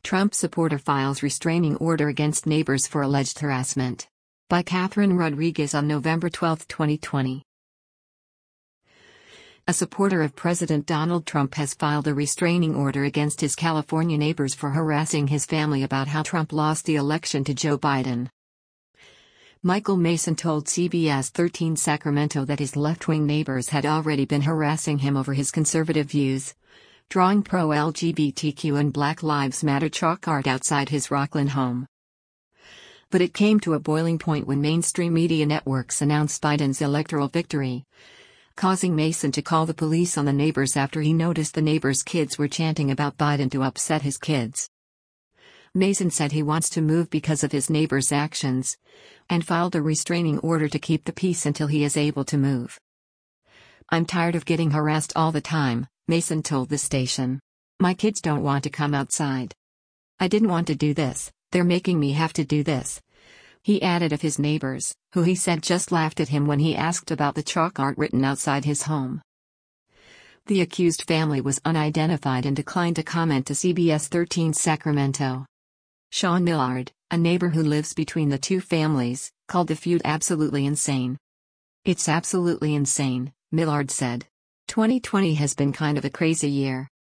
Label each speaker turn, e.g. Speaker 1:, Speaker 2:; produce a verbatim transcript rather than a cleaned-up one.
Speaker 1: Trump supporter files restraining order against neighbors for alleged harassment. By Catherine Rodriguez on November twelfth, twenty twenty. A supporter of President Donald Trump has filed a restraining order against his California neighbors for harassing his family about how Trump lost the election to Joe Biden. Michael Mason told C B S thirteen Sacramento that his left-wing neighbors had already been harassing him over his conservative views, drawing pro-L G B T Q and Black Lives Matter chalk art outside his Rockland home. But it came to a boiling point when mainstream media networks announced Biden's electoral victory, causing Mason to call the police on the neighbors after he noticed the neighbors' kids were chanting about Biden to upset his kids. Mason said he wants to move because of his neighbors' actions, and filed a restraining order to keep the peace until he is able to move. "I'm tired of getting harassed all the time," Mason told the station. "My kids don't want to come outside. I didn't want to do this, they're making me have to do this." He added of his neighbors, who he said just laughed at him when he asked about the chalk art written outside his home. The accused family was unidentified and declined to comment to C B S thirteen Sacramento. Sean Millard, a neighbor who lives between the two families, called the feud absolutely insane. "It's absolutely insane," Millard said. twenty twenty has been kind of a crazy year.